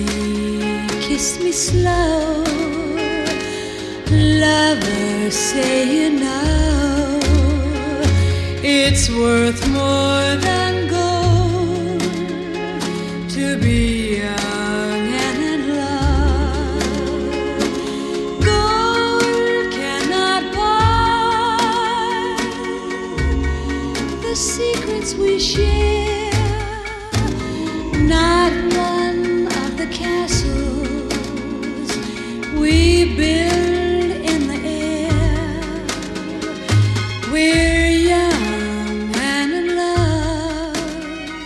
kiss me slow. Lovers say you know it's worth more than gold to be young and in love. Gold cannot buy the secrets we share. Not one of the castles we build in the air. We're young and in love,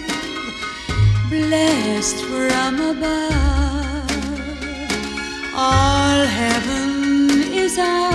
blessed from above. All heaven is ours.